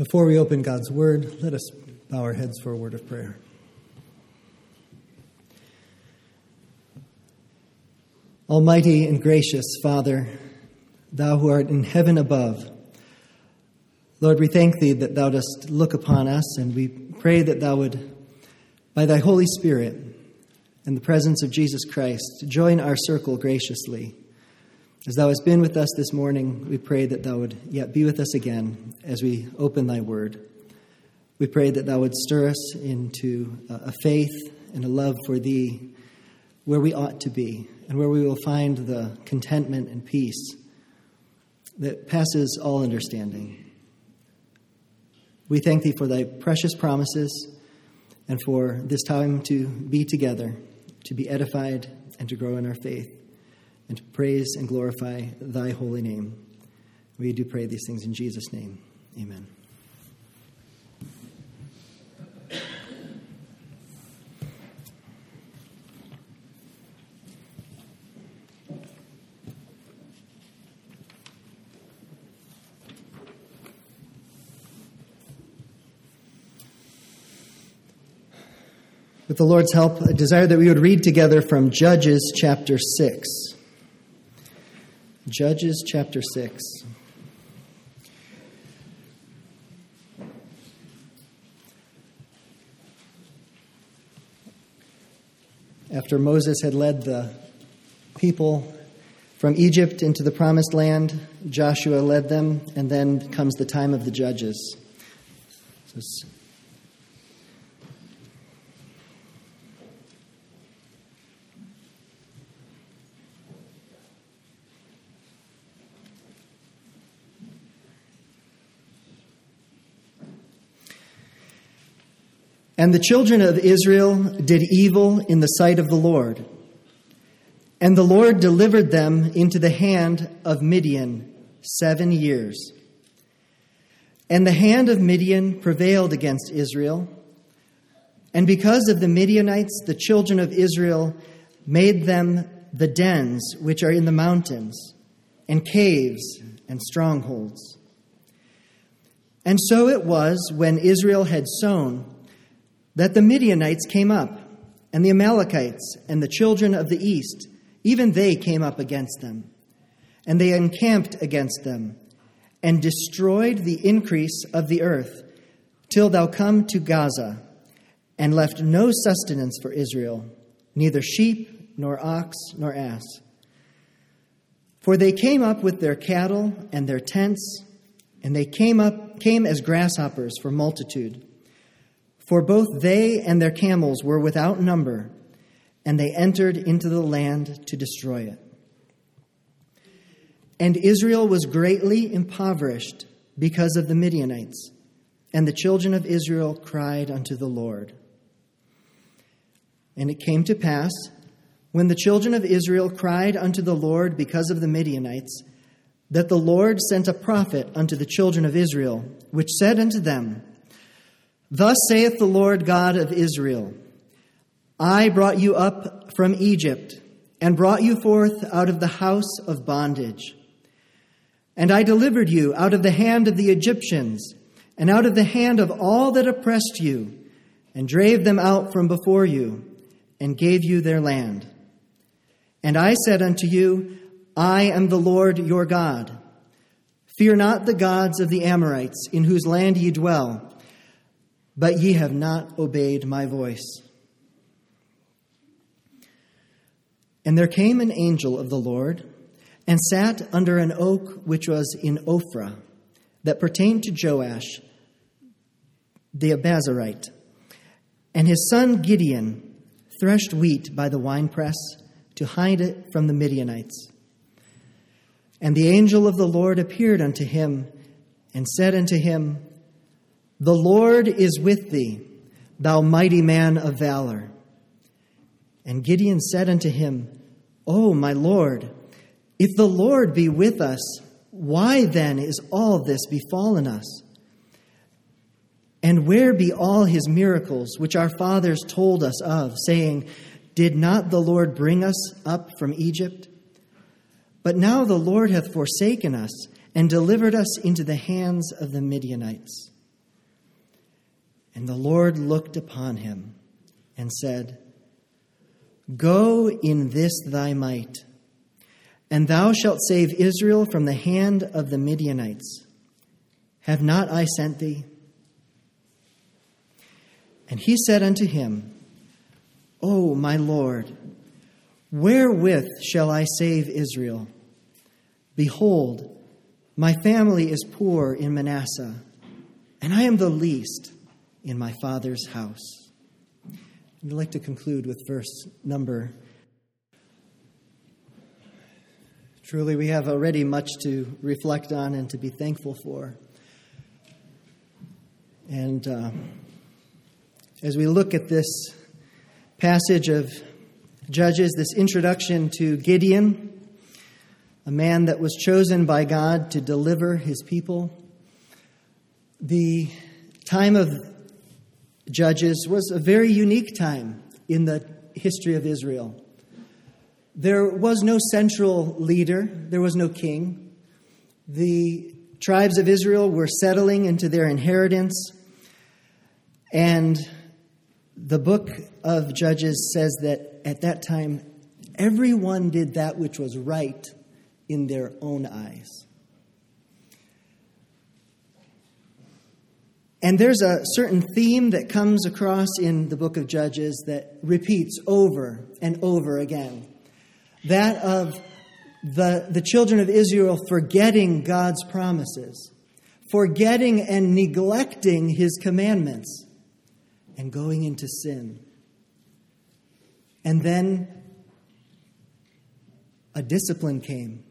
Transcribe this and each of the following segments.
Before we open God's Word, let us bow our heads for a word of prayer. Almighty and gracious Father, Thou who art in heaven above, Lord, we thank Thee that Thou dost look upon us, and we pray that Thou would, by Thy Holy Spirit and the presence of Jesus Christ, join our circle graciously. As Thou hast been with us this morning, we pray that Thou would yet be with us again as we open Thy Word. We pray that Thou would stir us into a faith and a love for Thee where we ought to be and where we will find the contentment and peace that passes all understanding. We thank Thee for Thy precious promises and for this time to be together, to be edified and to grow in our faith, and to praise and glorify Thy holy name. We do pray these things in Jesus' name. Amen. With the Lord's help, I desire that we would read together from Judges chapter 6. Judges chapter 6. After Moses had led the people from Egypt into the promised land, Joshua led them, and then comes the time of the judges. And the children of Israel did evil in the sight of the Lord. And the Lord delivered them into the hand of Midian 7 years. And the hand of Midian prevailed against Israel. And because of the Midianites, the children of Israel made them the dens which are in the mountains, and caves and strongholds. And so it was when Israel had sown, that the Midianites came up, and the Amalekites and the children of the east, even they came up against them. And they encamped against them, and destroyed the increase of the earth, till thou come to Gaza, and left no sustenance for Israel, neither sheep, nor ox, nor ass. For they came up with their cattle and their tents, and they came as grasshoppers for multitude. For both they and their camels were without number, and they entered into the land to destroy it. And Israel was greatly impoverished because of the Midianites, and the children of Israel cried unto the Lord. And it came to pass, when the children of Israel cried unto the Lord because of the Midianites, that the Lord sent a prophet unto the children of Israel, which said unto them, Thus saith the Lord God of Israel, I brought you up from Egypt, and brought you forth out of the house of bondage. And I delivered you out of the hand of the Egyptians, and out of the hand of all that oppressed you, and drave them out from before you, and gave you their land. And I said unto you, I am the Lord your God. Fear not the gods of the Amorites, in whose land ye dwell, but ye have not obeyed my voice. And there came an angel of the Lord, and sat under an oak which was in Ophrah, that pertained to Joash the Abiezrite. And his son Gideon threshed wheat by the winepress to hide it from the Midianites. And the angel of the Lord appeared unto him, and said unto him, The Lord is with thee, thou mighty man of valor. And Gideon said unto him, O my Lord, if the Lord be with us, why then is all this befallen us? And where be all his miracles, which our fathers told us of, saying, Did not the Lord bring us up from Egypt? But now the Lord hath forsaken us, and delivered us into the hands of the Midianites. And the Lord looked upon him and said, Go in this thy might, and thou shalt save Israel from the hand of the Midianites. Have not I sent thee? And he said unto him, O my Lord, wherewith shall I save Israel? Behold, my family is poor in Manasseh, and I am the least in my father's house. I'd like to conclude with verse number. Truly, we have already much to reflect on and to be thankful for. And as we look at this passage of Judges, this introduction to Gideon, a man that was chosen by God to deliver his people, the time of Judges was a very unique time in the history of Israel. There was no central leader. There was no king. The tribes of Israel were settling into their inheritance. And the book of Judges says that at that time, everyone did that which was right in their own eyes. And there's a certain theme that comes across in the book of Judges that repeats over and over again. That of the children of Israel forgetting God's promises, forgetting and neglecting his commandments, and going into sin. And then a discipline came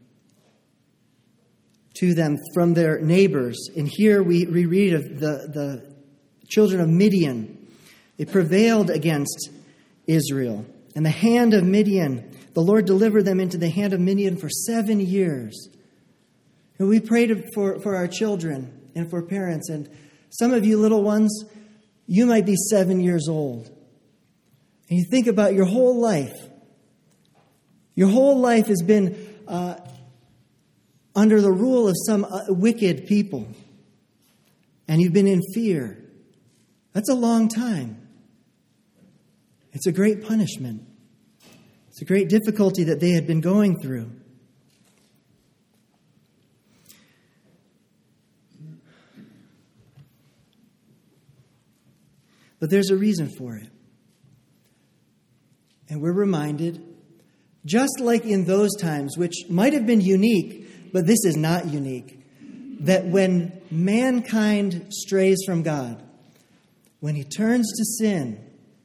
to them from their neighbors. And here we read of the children of Midian. They prevailed against Israel. And the hand of Midian, the Lord delivered them into the hand of Midian for 7 years. And we prayed for our children and for parents. And some of you little ones, you might be 7 years old. And you think about your whole life. Your whole life has been under the rule of some wicked people. And you've been in fear. That's a long time. It's a great punishment. It's a great difficulty that they had been going through. But there's a reason for it. And we're reminded, just like in those times, which might have been unique, but this is not unique, that when mankind strays from God, when he turns to sin,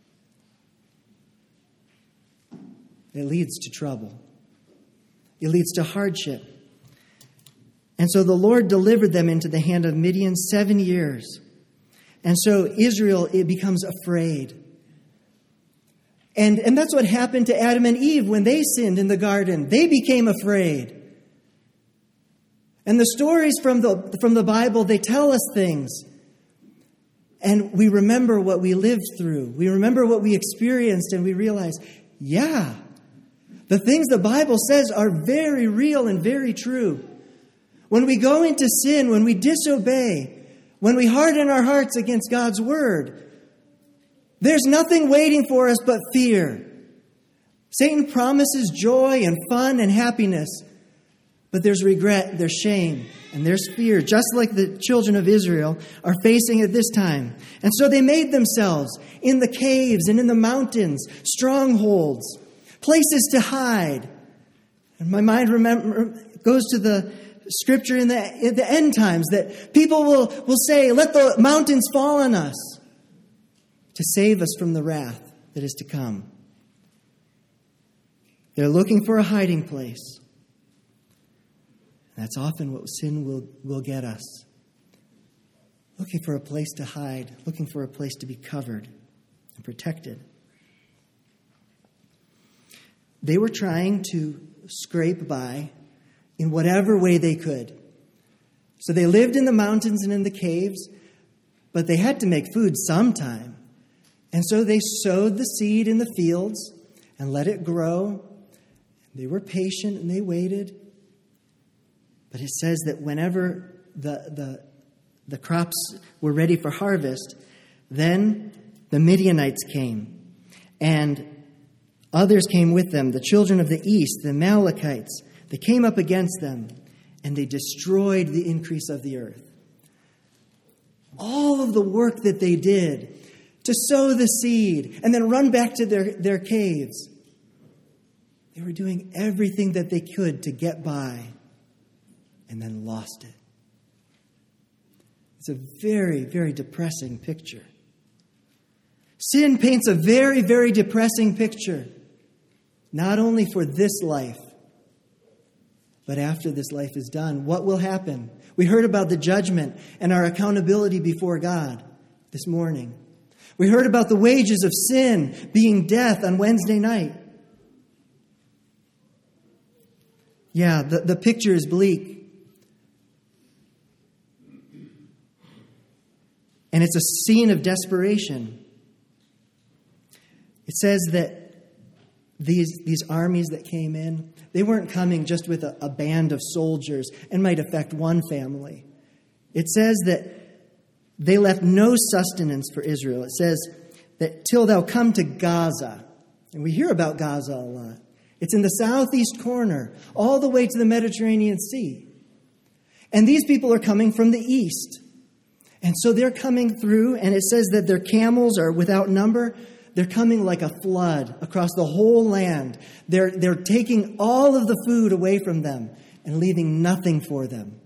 it leads to trouble. It leads to hardship. And so the Lord delivered them into the hand of Midian 7 years. And so Israel, it becomes afraid. And that's what happened to Adam and Eve when they sinned in the garden. They became afraid. And the stories from the Bible, they tell us things. And we remember what we lived through. We remember what we experienced, and we realize, yeah, the things the Bible says are very real and very true. When we go into sin, when we disobey, when we harden our hearts against God's word, there's nothing waiting for us but fear. Satan promises joy and fun and happiness, but there's regret, there's shame, and there's fear, just like the children of Israel are facing at this time. And so they made themselves in the caves and in the mountains strongholds, places to hide. And my mind goes to the scripture in the end times that people will say, let the mountains fall on us to save us from the wrath that is to come. They're looking for a hiding place. That's often what sin will get us. Looking for a place to hide, looking for a place to be covered and protected. They were trying to scrape by in whatever way they could. So they lived in the mountains and in the caves, but they had to make food sometime. And so they sowed the seed in the fields and let it grow. They were patient and they waited. But it says that whenever the crops were ready for harvest, Then the Midianites came, and others came with them, the children of the east, the Amalekites. They came up against them, and they destroyed the increase of the earth. All of the work that they did to sow the seed and then run back to their caves, they were doing everything that they could to get by and then lost it. It's a very, very depressing picture. Sin paints a very, very depressing picture, not only for this life, but after this life is done. What will happen? We heard about the judgment and our accountability before God this morning. We heard about the wages of sin being death on Wednesday night. Yeah, the picture is bleak. And it's a scene of desperation. It says that these armies that came in, they weren't coming just with a band of soldiers and might affect one family. It says that they left no sustenance for Israel. It says that till thou come to Gaza. And we hear about Gaza a lot. It's in the southeast corner, all the way to the Mediterranean Sea. And these people are coming from the east. And so they're coming through, and it says that their camels are without number. They're coming like a flood across the whole land. They're taking all of the food away from them and leaving nothing for them.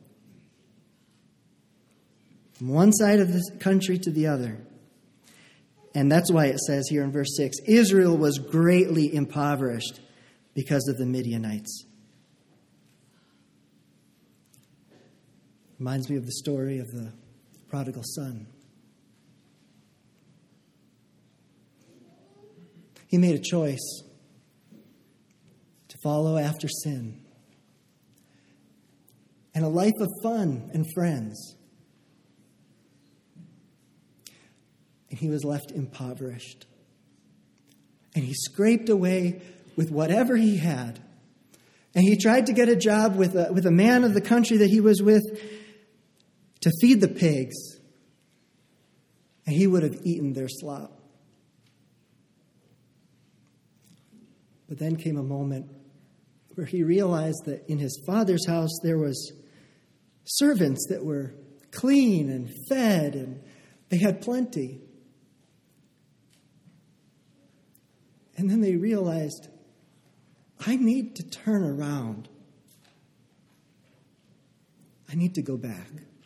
From one side of the country to the other. And that's why it says here in verse 6, Israel was greatly impoverished because of the Midianites. Reminds me of the story of the prodigal son. He made a choice to follow after sin and a life of fun and friends. And he was left impoverished. And he scraped away with whatever he had. And he tried to get a job with a man of the country that he was with to feed the pigs. And he would have eaten their slop. But then came a moment where he realized that in his father's house there was servants that were clean and fed, and they had plenty. And then they realized, I need to turn around. I need to go back.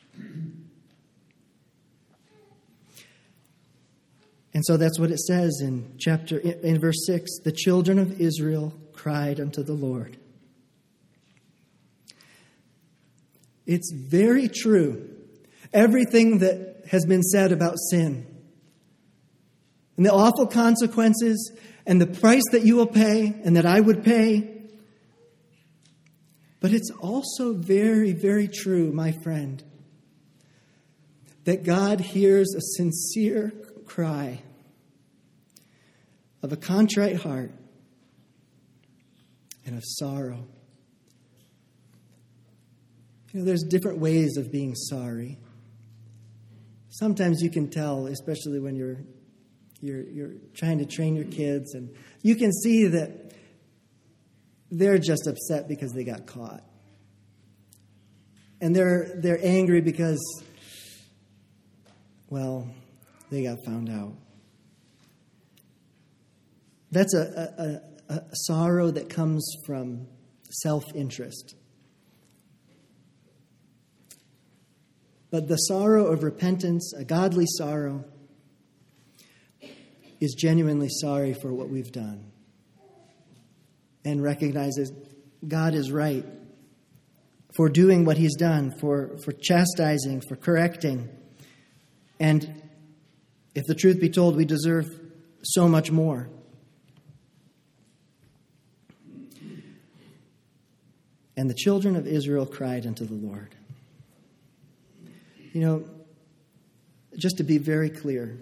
And so that's what it says in verse 6. The children of Israel cried unto the Lord. It's very true. Everything that has been said about sin and the awful consequences and the price that you will pay and that I would pay. But it's also very, very true, my friend, that God hears a sincere cry of a contrite heart and of sorrow. You know, there's different ways of being sorry. Sometimes you can tell, especially when you're trying to train your kids, and you can see that they're just upset because they got caught. And they're angry because, well, they got found out. That's a sorrow that comes from self-interest. But the sorrow of repentance, a godly sorrow, is genuinely sorry for what we've done and recognizes God is right for doing what he's done, for chastising, for correcting. And if the truth be told, we deserve so much more. And the children of Israel cried unto the Lord. You know, just to be very clear,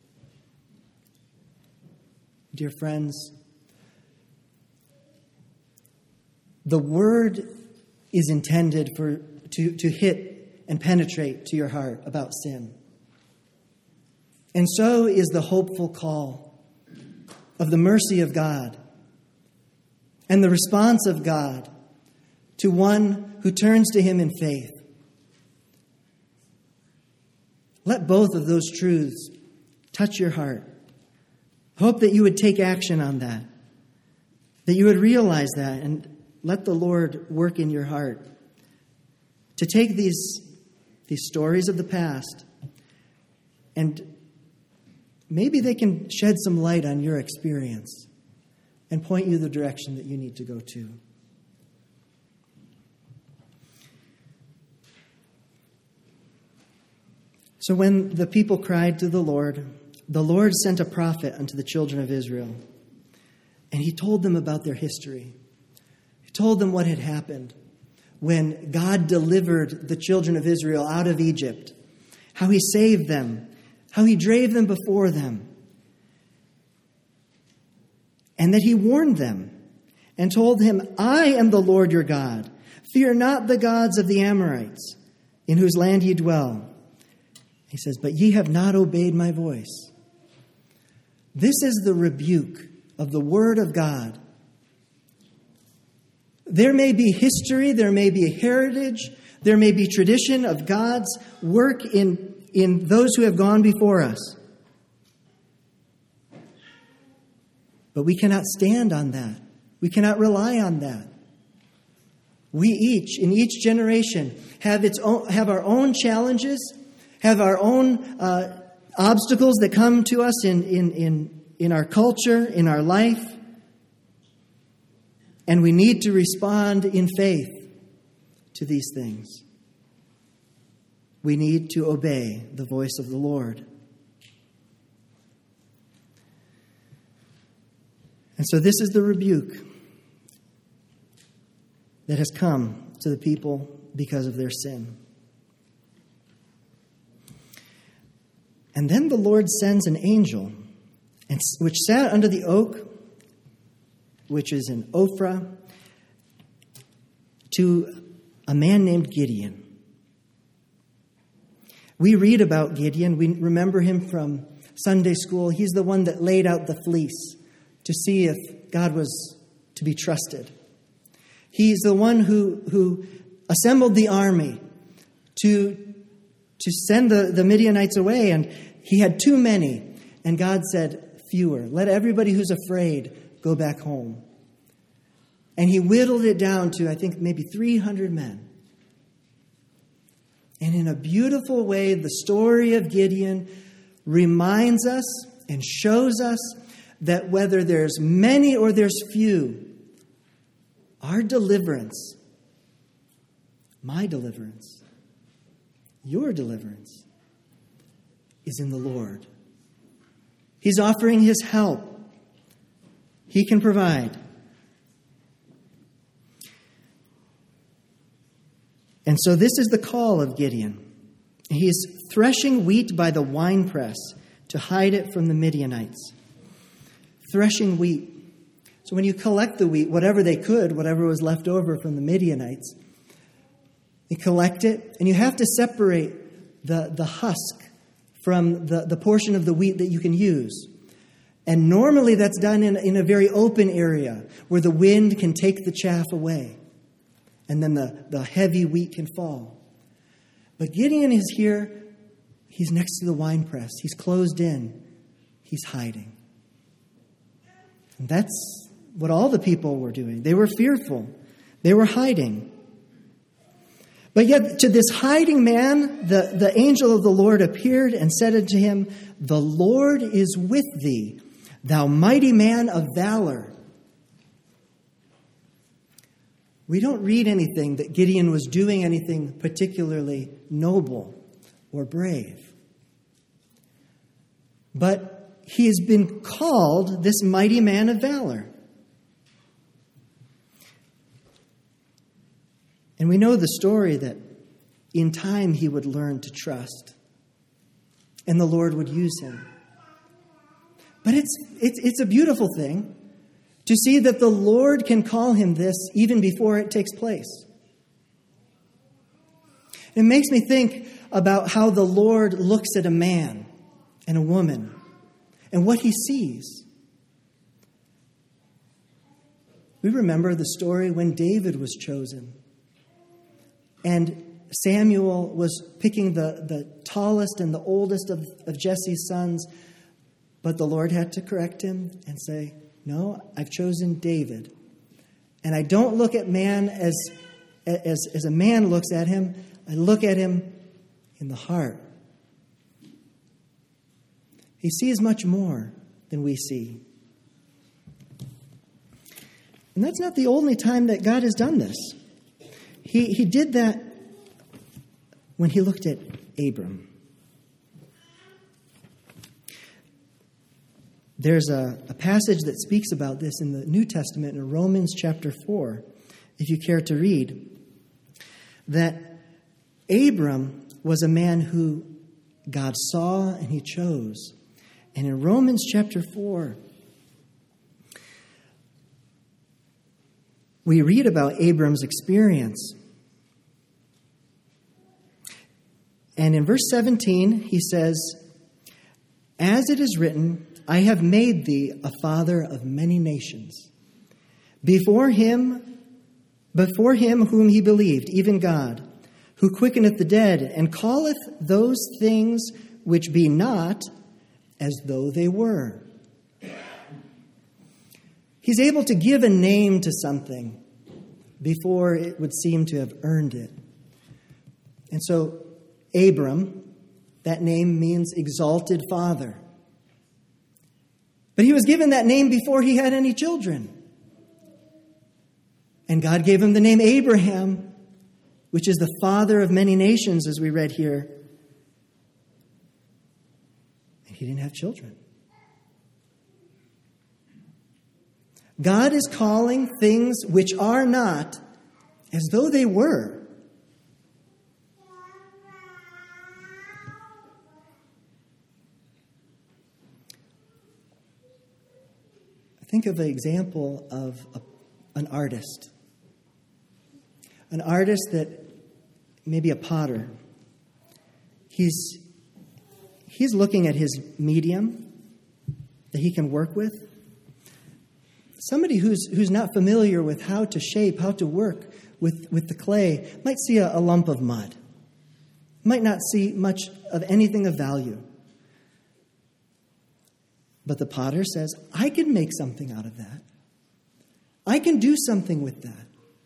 dear friends, the word is intended to hit and penetrate to your heart about sin. And so is the hopeful call of the mercy of God and the response of God to one who turns to him in faith. Let both of those truths touch your heart. Hope that you would take action on that you would realize that and let the Lord work in your heart to take these stories of the past, and maybe they can shed some light on your experience and point you the direction that you need to go to. So when the people cried to the Lord sent a prophet unto the children of Israel, and he told them about their history. He told them what had happened when God delivered the children of Israel out of Egypt, how he saved them, how he drave them before them, and that he warned them and told him, I am the Lord your God. Fear not the gods of the Amorites, in whose land ye dwell. He says, but ye have not obeyed my voice. This is the rebuke of the word of God. There may be history, there may be a heritage, there may be tradition of God's work in those who have gone before us. But we cannot stand on that. We cannot rely on that. We each, in each generation, have our own challenges, have our own obstacles that come to us in our culture, in our life. And we need to respond in faith to these things. We need to obey the voice of the Lord. And so this is the rebuke that has come to the people because of their sin. And then the Lord sends an angel, which sat under the oak, which is in Ophrah, to a man named Gideon. We read about Gideon. We remember him from Sunday school. He's the one that laid out the fleece to see if God was to be trusted. He's the one who assembled the army to send the Midianites away, and he had too many. And God said, fewer. Let everybody who's afraid go back home. And he whittled it down to, I think, maybe 300 men. And in a beautiful way, the story of Gideon reminds us and shows us that whether there's many or there's few, our deliverance, my deliverance, your deliverance, is in the Lord. He's offering his help. He can provide. And so this is the call of Gideon. He is threshing wheat by the winepress to hide it from the Midianites. Threshing wheat. So when you collect the wheat, whatever they could, whatever was left over from the Midianites, you collect it, and you have to separate the husk from the portion of the wheat that you can use. And normally that's done in a very open area where the wind can take the chaff away. And then the heavy wheat can fall. But Gideon is here. He's next to the winepress. He's closed in. He's hiding. And that's what all the people were doing. They were fearful. They were hiding. But yet to this hiding man, the angel of the Lord appeared and said unto him, the Lord is with thee, thou mighty man of valor. We don't read anything that Gideon was doing anything particularly noble or brave. But he has been called this mighty man of valor. And we know the story that in time he would learn to trust, and the Lord would use him. But it's a beautiful thing to see that the Lord can call him this even before it takes place. It makes me think about how the Lord looks at a man and a woman and what he sees. We remember the story when David was chosen and Samuel was picking the tallest and the oldest of Jesse's sons, but the Lord had to correct him and say, no, I've chosen David. And I don't look at man as a man looks at him. I look at him in the heart. He sees much more than we see. And that's not the only time that God has done this. He did that when he looked at Abram. There's a passage that speaks about this in the New Testament in Romans chapter 4, if you care to read, that Abram was a man who God saw and he chose. And in Romans chapter 4, we read about Abram's experience. And in verse 17, he says, as it is written, I have made thee a father of many nations. Before him whom he believed, even God, who quickeneth the dead, and calleth those things which be not as though they were. He's able to give a name to something before it would seem to have earned it. And so Abram, that name means exalted father. But he was given that name before he had any children. And God gave him the name Abraham, which is the father of many nations, as we read here. And he didn't have children. God is calling things which are not as though they were. Think of an example of an artist. An artist that, maybe a potter. He's looking at his medium that he can work with. Somebody who's not familiar with how to shape, how to work with the clay, might see a lump of mud. Might not see much of anything of value. But the potter says, I can make something out of that. I can do something with that.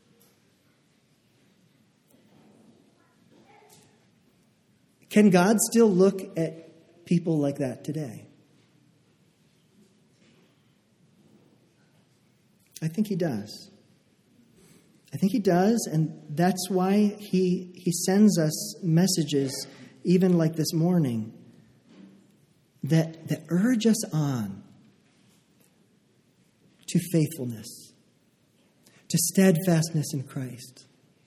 Can God still look at people like that today? I think he does. I think he does, and that's why he sends us messages, even like this morning, that urge us on to faithfulness, to steadfastness in Christ,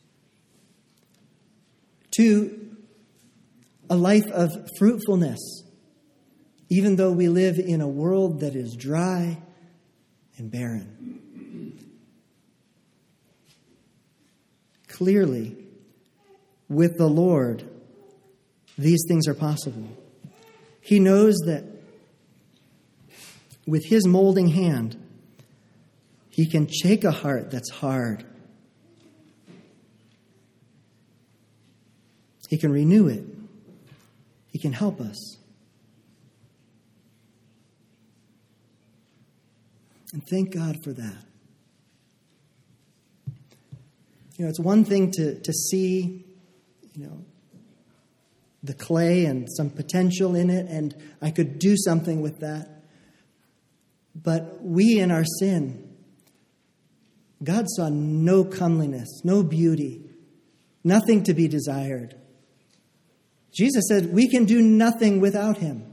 to a life of fruitfulness, even though we live in a world that is dry and barren. Clearly, with the Lord, these things are possible. He knows that with his molding hand, he can shake a heart that's hard. He can renew it. He can help us. And thank God for that. You know, it's one thing to see, the clay and some potential in it, and I could do something with that. But we in our sin, God saw no comeliness, no beauty, nothing to be desired. Jesus said we can do nothing without him.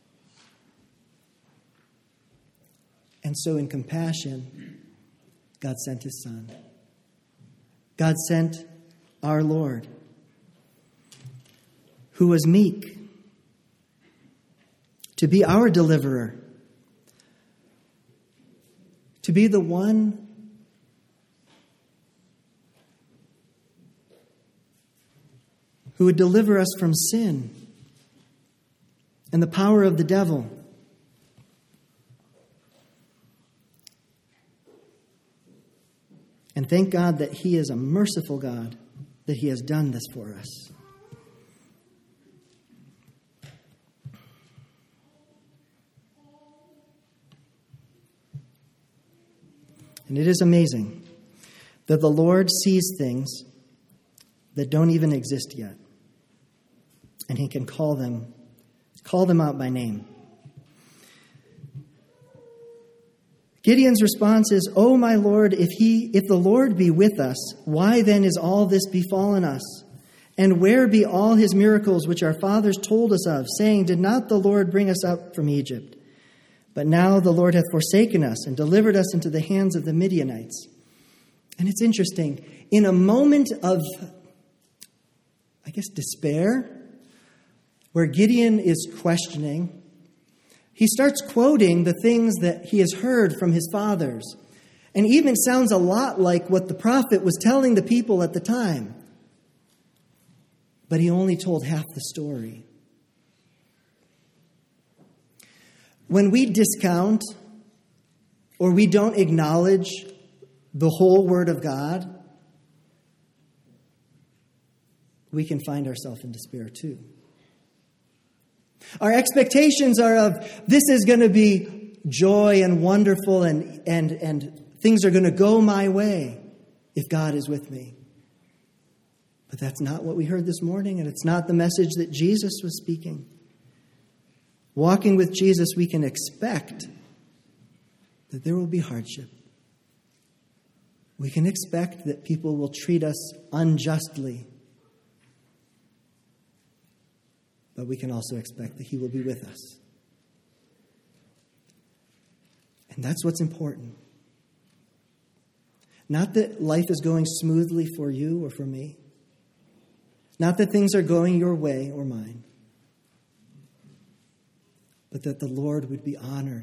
And so in compassion, God sent his Son. God sent our Lord, who was meek, to be our deliverer, to be the one who would deliver us from sin, and the power of the devil. And thank God that He is a merciful God, that He has done this for us. And it is amazing that the Lord sees things that don't even exist yet. And He can call them out by name. Gideon's response is, "O my Lord, if the Lord be with us, why then is all this befallen us? And where be all His miracles which our fathers told us of, saying, Did not the Lord bring us up from Egypt? But now the Lord hath forsaken us and delivered us into the hands of the Midianites." And it's interesting. In a moment of, despair, where Gideon is questioning, he starts quoting the things that he has heard from his fathers. And even sounds a lot like what the prophet was telling the people at the time. But he only told half the story. When we discount or we don't acknowledge the whole Word of God, we can find ourselves in despair too. Our expectations are of, this is going to be joy and wonderful and things are going to go my way if God is with me. But that's not what we heard this morning, and it's not the message that Jesus was speaking. Walking with Jesus, we can expect that there will be hardship. We can expect that people will treat us unjustly. But we can also expect that He will be with us. And that's what's important. Not that life is going smoothly for you or for me. Not that things are going your way or mine. But that the Lord would be honored.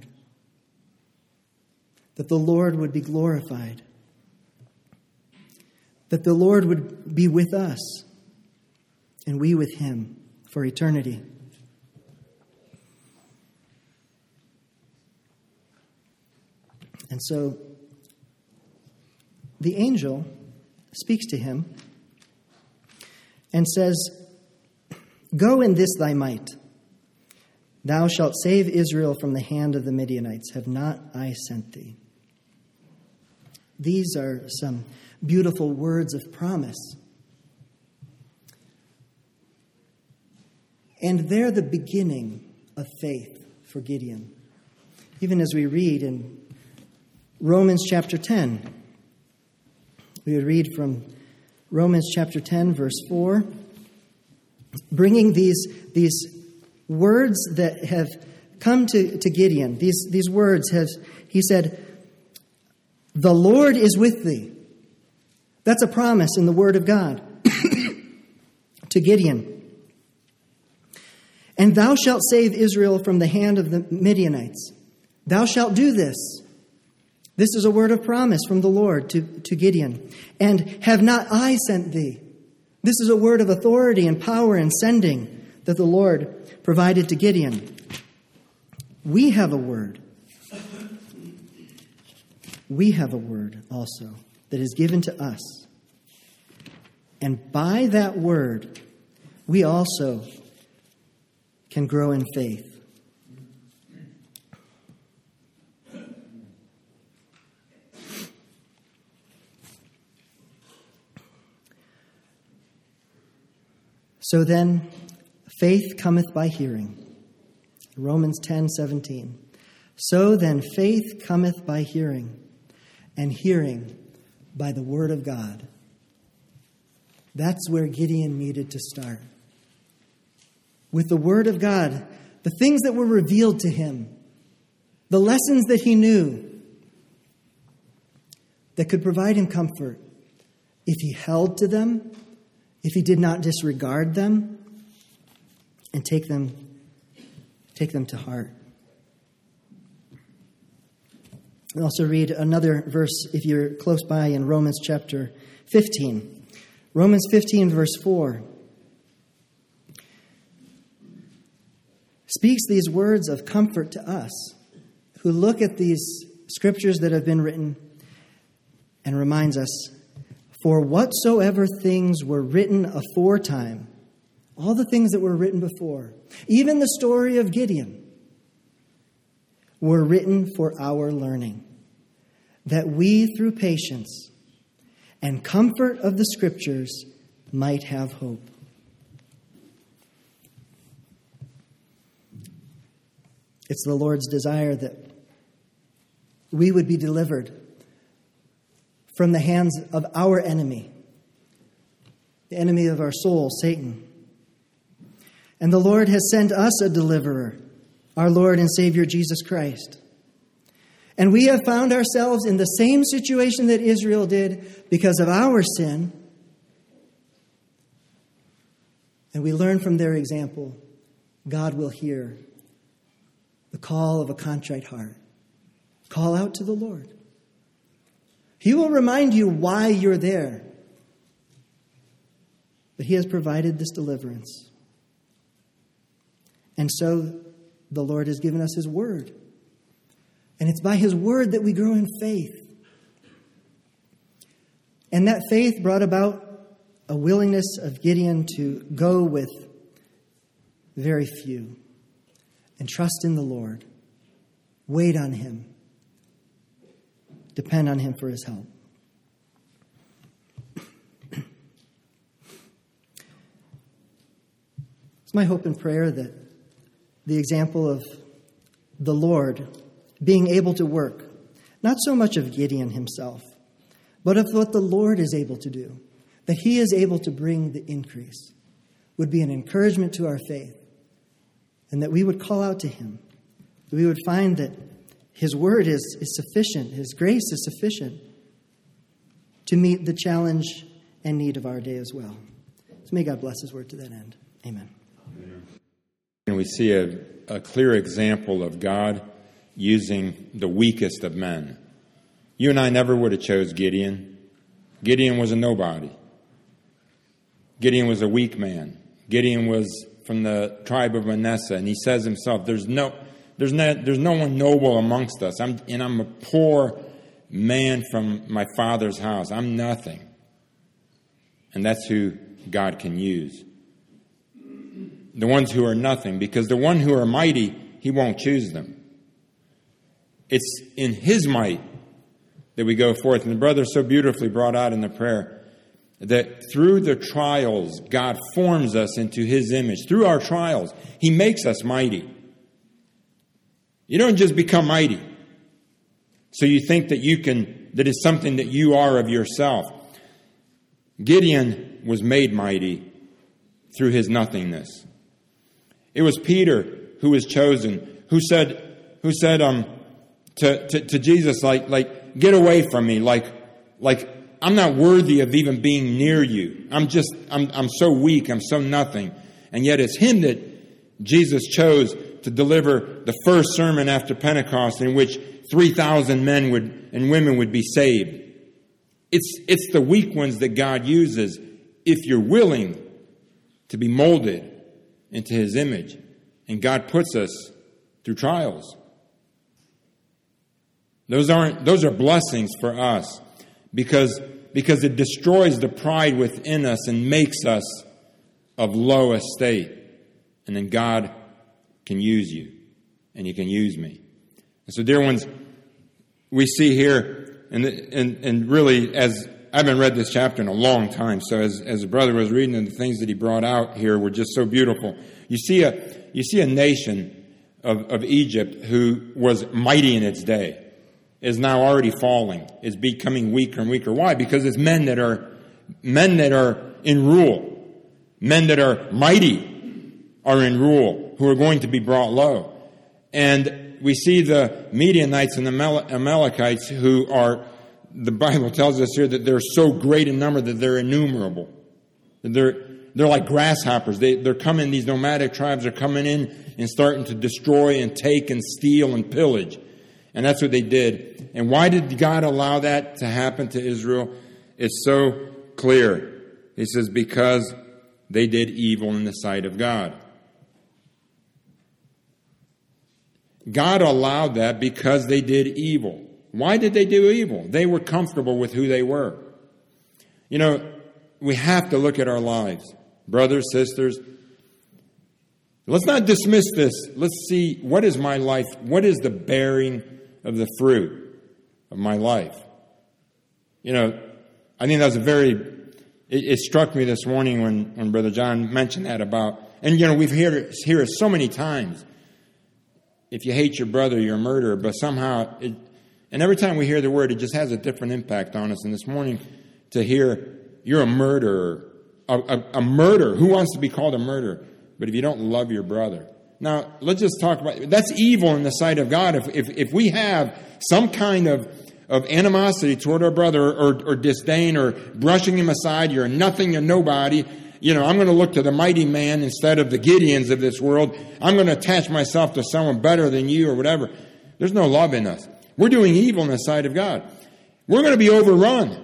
That the Lord would be glorified. That the Lord would be with us and we with Him for eternity. And so the angel speaks to him and says, "Go in this thy might. Thou shalt save Israel from the hand of the Midianites. Have not I sent thee?" These are some beautiful words of promise. And they're the beginning of faith for Gideon. Even as we read in Romans chapter 10. We would read from Romans chapter 10, verse 4. Bringing these words that have come to Gideon. These words he said, "The Lord is with thee." That's a promise in the Word of God to Gideon. "And thou shalt save Israel from the hand of the Midianites." Thou shalt do this. This is a word of promise from the Lord to Gideon. "And have not I sent thee?" This is a word of authority and power and sending that the Lord provided to Gideon. We have a word. We have a word also that is given to us. And by that word, we also can grow in faith. So then, faith cometh by hearing. Romans 10:17. So then, faith cometh by hearing, and hearing by the word of God. That's where Gideon needed to start. With the word of God, the things that were revealed to him, the lessons that he knew that could provide him comfort if he held to them, if he did not disregard them and take them to heart. We also read another verse, if you're close by, in Romans chapter 15. Romans 15, verse 4. speaks these words of comfort to us who look at these scriptures that have been written and reminds us, for whatsoever things were written aforetime, all the things that were written before, even the story of Gideon, were written for our learning, that we, through patience and comfort of the Scriptures, might have hope. It's the Lord's desire that we would be delivered from the hands of our enemy, the enemy of our soul, Satan. And the Lord has sent us a deliverer, our Lord and Savior Jesus Christ. And we have found ourselves in the same situation that Israel did because of our sin. And we learn from their example, God will hear the call of a contrite heart. Call out to the Lord. He will remind you why you're there. But He has provided this deliverance. And so the Lord has given us His word. And it's by His word that we grow in faith. And that faith brought about a willingness of Gideon to go with very few and trust in the Lord. Wait on Him. Depend on Him for His help. It's my hope and prayer that the example of the Lord being able to work, not so much of Gideon himself, but of what the Lord is able to do, that He is able to bring the increase, would be an encouragement to our faith, and that we would call out to Him, that we would find that His word is sufficient, His grace is sufficient to meet the challenge and need of our day as well. So may God bless His word to that end. Amen. And we see a clear example of God using the weakest of men. You and I never would have chose Gideon. Gideon was a nobody. Gideon was a weak man. Gideon was from the tribe of Manasseh, and he says himself, there's no one noble amongst us. I'm a poor man from my father's house. I'm nothing. And that's who God can use. The ones who are nothing, because the one who are mighty, He won't choose them. It's in His might that we go forth. And the brother so beautifully brought out in the prayer that through the trials, God forms us into His image. Through our trials, He makes us mighty. You don't just become mighty. So you think that that is something that you are of yourself. Gideon was made mighty through his nothingness. It was Peter who was chosen, who said to Jesus, like, get away from me, like I'm not worthy of even being near you. I'm so weak, I'm so nothing. And yet it's him that Jesus chose to deliver the first sermon after Pentecost, in which 3,000 men and women would be saved. It's the weak ones that God uses if you're willing to be molded into His image. And God puts us through trials. Those are blessings for us because it destroys the pride within us and makes us of low estate. And then God can use you, and He can use me. And so, dear ones, we see here, and really, as I haven't read this chapter in a long time, so as the brother was reading, and the things that he brought out here were just so beautiful. You see a nation of Egypt who was mighty in its day is now already falling, is becoming weaker and weaker. Why? Because it's men that are in rule, men that are mighty are in rule, who are going to be brought low. And we see the Midianites and the Amalekites who are, the Bible tells us here that they're so great in number that they're innumerable. They're like grasshoppers. They're coming, these nomadic tribes are coming in and starting to destroy and take and steal and pillage. And that's what they did. And why did God allow that to happen to Israel? It's so clear. He says, because they did evil in the sight of God. God allowed that because they did evil. Why did they do evil? They were comfortable with who they were. You know, we have to look at our lives. Brothers, sisters, let's not dismiss this. Let's see, what is my life? What is the bearing of the fruit of my life? You know, I think that was it struck me this morning when Brother John mentioned that about, and you know, we've heard it so many times. If you hate your brother, you're a murderer. But somehow, and every time we hear the word, it just has a different impact on us. And this morning, to hear, you're a murderer. A murderer. Who wants to be called a murderer? But if you don't love your brother. Now, let's just talk about, that's evil in the sight of God. If we have some kind of animosity toward our brother or disdain or brushing him aside, you're nothing, you're nobody. You know, I'm going to look to the mighty man instead of the Gideons of this world. I'm going to attach myself to someone better than you or whatever. There's no love in us. We're doing evil in the sight of God. We're going to be overrun.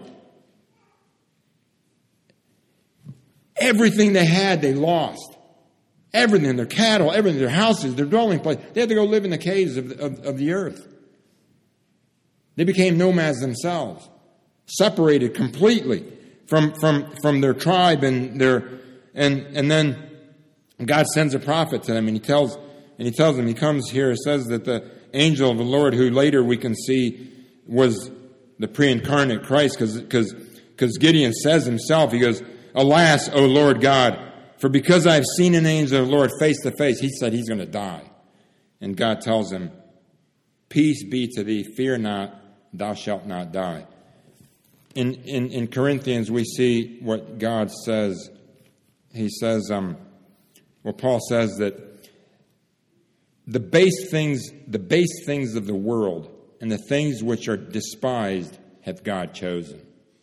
Everything they had, they lost. Everything, their cattle, everything, their houses, their dwelling place. They had to go live in the caves of the earth. They became nomads themselves, separated completely from their tribe and then God sends a prophet to them and he tells them, he comes here, it says that the angel of the Lord, who later we can see was the pre-incarnate Christ, because Gideon says himself, he goes, "Alas, O Lord God, for because I have seen an angel of the Lord face to face," he said he's going to die. And God tells him, "Peace be to thee, fear not, thou shalt not die." In Corinthians, we see what God says. He says, Paul says that the base things of the world and the things which are despised hath God chosen.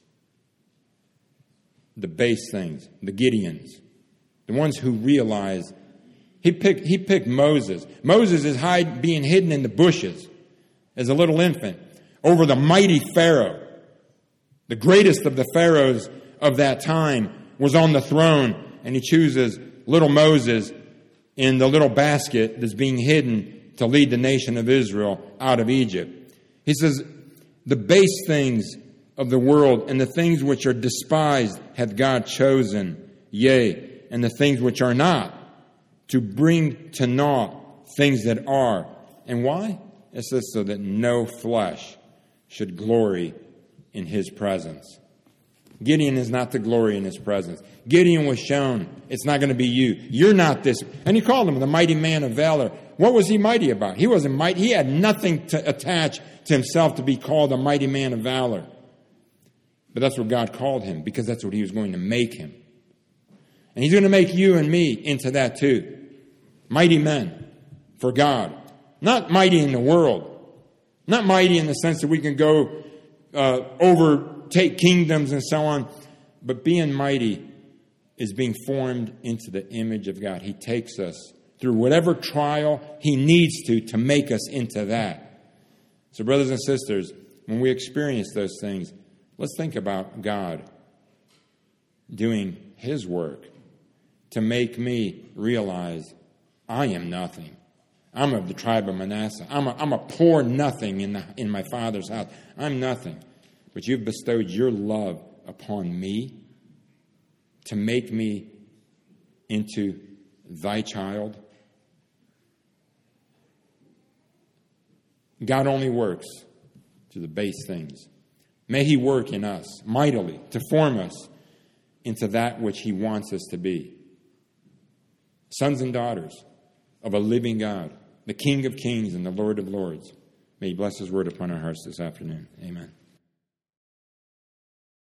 The base things, the Gideons, the ones who realize. He picked Moses. Moses is being hidden in the bushes as a little infant over the mighty Pharaoh. The greatest of the pharaohs of that time was on the throne, and he chooses little Moses in the little basket that's being hidden to lead the nation of Israel out of Egypt. He says, the base things of the world and the things which are despised hath God chosen, yea, and the things which are not, to bring to naught things that are. And why? It says so that no flesh should glory in his presence. Gideon is not to glory in his presence. Gideon was shown, it's not going to be you. You're not this. And he called him the mighty man of valor. What was he mighty about? He wasn't mighty. He had nothing to attach to himself to be called a mighty man of valor. But that's what God called him, because that's what he was going to make him. And he's going to make you and me into that too. Mighty men for God. Not mighty in the world. Not mighty in the sense that we can go overtake kingdoms and so on. But being mighty is being formed into the image of God. He takes us through whatever trial he needs to make us into that. So brothers and sisters, when we experience those things, let's think about God doing his work to make me realize I am nothing. I'm of the tribe of Manasseh. I'm a poor nothing in my Father's house. I'm nothing. But you've bestowed your love upon me to make me into thy child. God only works to the base things. May he work in us mightily to form us into that which he wants us to be. Sons and daughters of a living God, the King of kings and the Lord of lords. May he bless his word upon our hearts this afternoon. Amen.